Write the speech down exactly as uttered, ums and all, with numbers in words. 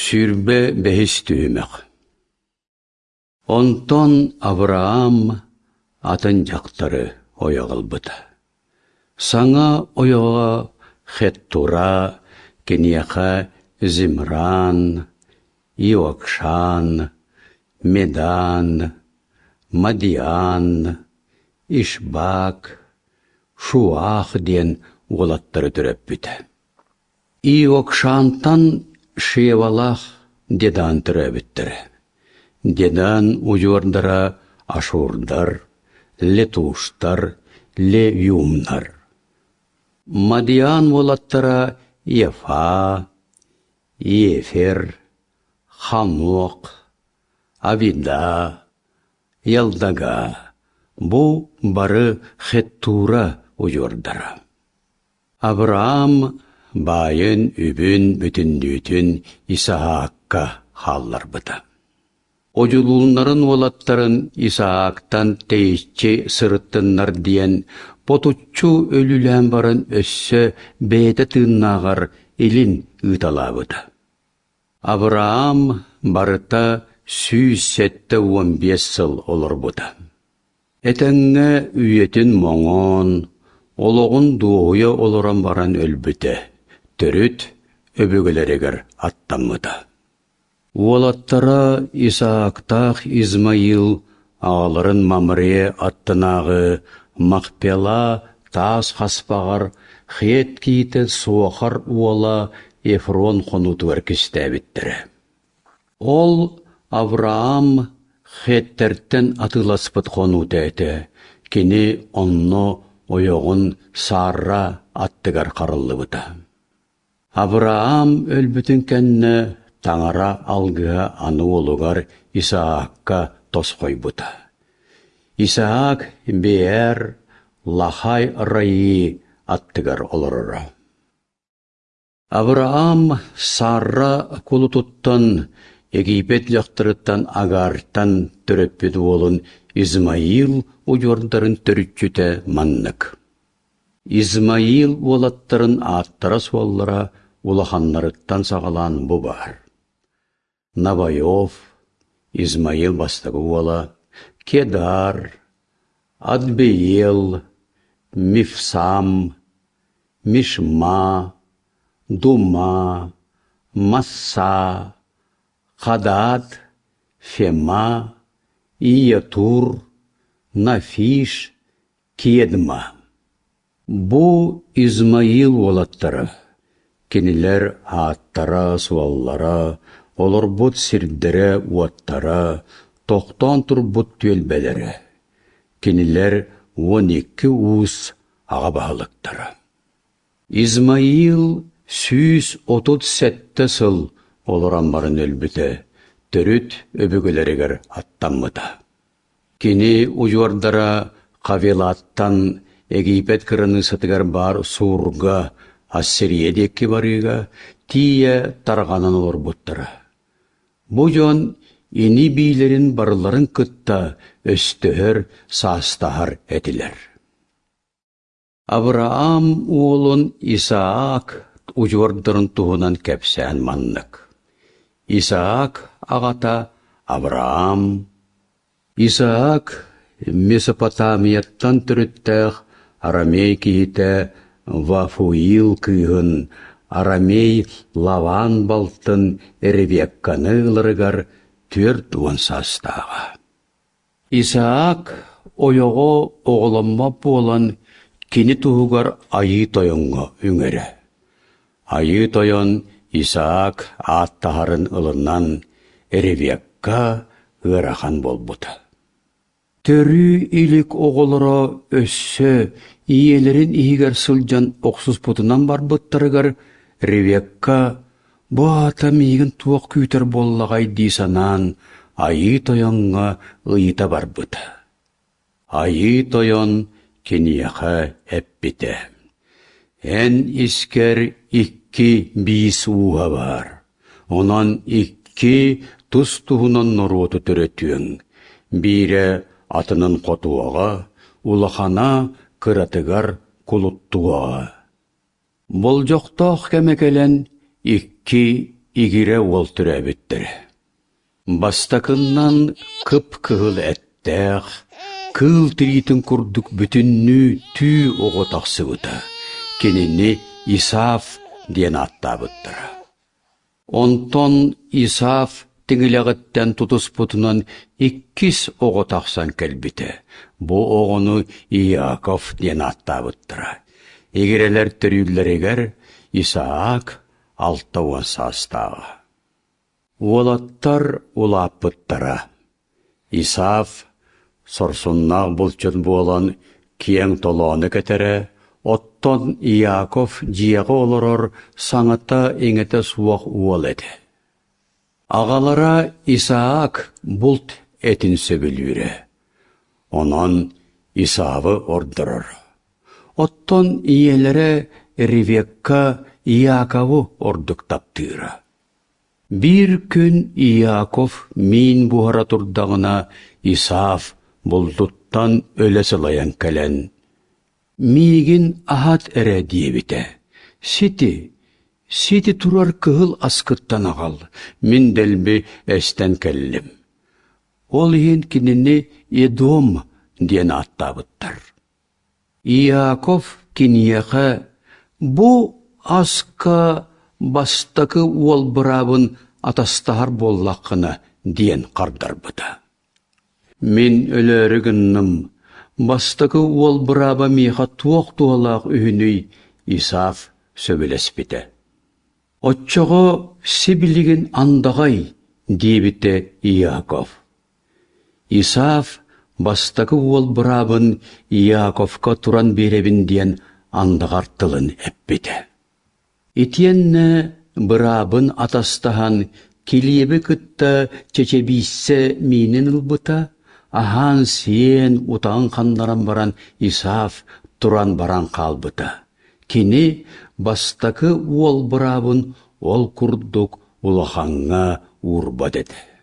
Сүрбе бәхис түймек. Онтон Авраам атын жақтары ойағылбыды. Саңа ойаға Хеттура, Кенияха Зимран, Иокшан, Медан, Мадиан, Ишбак, Шуах ден олаттары түріп бүті. Иокшантан Шевалах Дедан түріп бүттірі. Дедан ұйордара Ашурдар, Летуштар, Левюмнар. Мадиан олаттара Ефа, Ефер, Ханук, Авида, Ялдага. Бу бары Хеттура ұйордара. Авраам байын үбін бүтіндүйтін Исаакка халлар бұта. Ожулулнарын олаттарын Исаактан тейшче сырыттыннар диен потуччу өлүлән барын өссө бейті тыннағар илин ұйталабыда. Авраам барыта сүүс сетті он бес сыл олар бұда. Этәңе үйетін моңон, олығын дуойы олыран баран өлбіті, түріт өбігілерегер аттамыда. Олаттара Исаактақ Измаил ағаларын Мамрие аттынағы Мақпела тас хаспағар хет кейті суақар уола Ефрон қонуту әркістәбіттірі. Ол Авраам хеттерттен атыласпыт қонуты әті, кені онно ойоғын Сарра аттығар қарылы бұта. Авраам өлбітін кәнні таңара алғыға аны олуғар Исаакка тосқой бұта. Исаак бейер Лахай райы аттығар олырыра. Авраам Сарра кулу туттан Египет яқтырыттан Агартан түріппеді олын Измаил ұйордарын түрітчіті маннық. Измаил олаттарын аттара суаллара улаханнарыттан сағалан бұ бар. Навайов, Измаил бастығы ола, Кедар, Адбеел, Мифсам, Мишма, Дума, Масса, Хадад, Фема, Иятур, Нафиш, Кедма. Бу Измаил олаттары, кенелер аттара, суаллара, олар бұт сирдері уаттара, тоқтан тұр бұт төлбелері. Кенелер он екі уыз аға бағылықтары. Измаил сүйіс отыз сәтті сыл оларан барын өлбіті, түріт өбігілерігер аттамыда. Кені ұйордара қавелаттан Египет кіріні сытығар бар суырға, Ассириедекке барыға, тие тарғанан олар бұттыра. Бұ жон ені бийлерін барларын күтті өстігір састағар әтілер. Авраам уолын Исаак ұйордырын туғынан кәпсән маннық. Исаак ағата Авраам. Исаак Месопотамияттан түріттәқ арамей кейті Вафуил күйін, арамей лаван балтын әревекканы ылырығар төрт уан састаға. Исаак ойоғо оғыланма болан кені туғығар айы тойынға үңірі. Айы тойын Исаак аттағарын ылынан әревекка ғырахан болбуды. Төрі илік оғылыра өссі, иелерін игер сылжан оқсыз бұтынан бар бұттырығар, Ревекка бұ ата мейгін туақ күйтер боллағай дейсанан, айы тойонға ұйыта бар бұты. Айы тойон кенияға әппеті. Ән искер икки бейс уға бар. Онан икки тұс туғынан нұруты түретуің. Бире атының қотуаға, улахана кыратыгар кулуттуаға. Бұл жоқтақ кәмекелен икки игире ол түрәбіттір. Бастакыннан кып кығыл әттәқ, кыл тиритін күрдік бүтінні түй оғытақсы бұта. Кенені Исав ден аттабыттыра. Онтон Исав теңіліғіттен тұтыс бұтынан иккіс оғытақсан кәлбіті. Бұ оғыны Иаков ден аттабыттыра. Егерелер түрілерегер Исаак алтауын састағы. Олаттар улаппыттыра. Исав сорсуннақ бұлчын болан киен толаны кәтірі, оттон Иаков жияғы олырыр саңыта еңеті суақ уол еді. Ағалара Исаак бұлт әтін сөбілуірі. Онан Исавы ордырыр. Оттон иелері Ревекка Иаковы ордық таптыра. Bir күн Иаков мин бұғара тұрдағына Исав бұлдуттан өлесі лаян кәлін. Мигин ахат әрі дебіті. Сити, сити тұрар кығыл асқыттан ағал. Мен дәлбі әстен кәлім. Ол ең кенені Едом ден аттабыттар. Иаков кенияға бұ асқа бастакы ол бұрабын атастағар боллаққына ден қардар бұда. Мен өлерігіннім, бастакы ол бұраба меға туақ туалақ үйіні Исав сөбілес біті. Отчығы себілігін андағай дебіті Иаков. Исав бастакы ол бұрабын Иаковқа туран беребін ден андағар тылын әппіті. Итенне бұрабын атастахан келебі күтті чечебейсе менің ұлбыта, ахан сен ұтағын қандаран баран Исав туран баран қалбыта. Кені бастакы ол бұрабын ол күрдік ұлақанға урба деді.